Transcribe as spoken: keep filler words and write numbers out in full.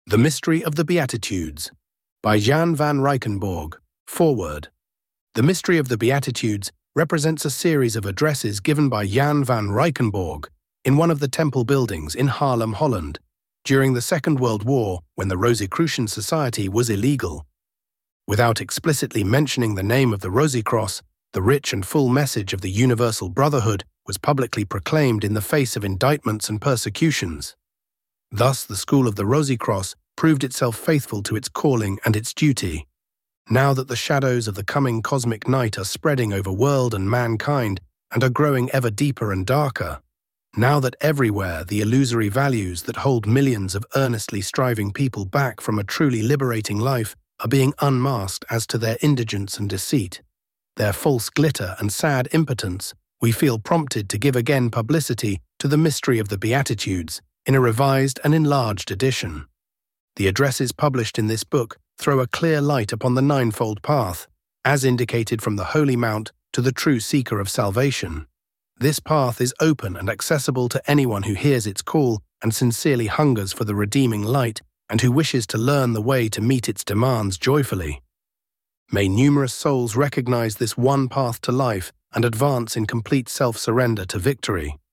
The Mystery of the Beatitudes by Jan van Rijkenborg. Foreword. The Mystery of the Beatitudes represents a series of addresses given by Jan van Rijkenborg in one of the temple buildings in Haarlem, Holland, during the Second World War when the Rosicrucian Society was illegal. Without explicitly mentioning the name of the Rosicross, the rich and full message of the Universal Brotherhood was publicly proclaimed in the face of indictments and persecutions. Thus, the School of the Rosicross proved itself faithful to its calling and its duty. Now that the shadows of the coming cosmic night are spreading over world and mankind and are growing ever deeper and darker, now that everywhere the illusory values that hold millions of earnestly striving people back from a truly liberating life are being unmasked as to their indigence and deceit, their false glitter and sad impotence, we feel prompted to give again publicity to the mystery of the Beatitudes in a revised and enlarged edition. The addresses published in this book throw a clear light upon the ninefold path, as indicated from the Holy Mount to the true seeker of salvation. This path is open and accessible to anyone who hears its call and sincerely hungers for the redeeming light and who wishes to learn the way to meet its demands joyfully. May numerous souls recognize this one path to life and advance in complete self-surrender to victory.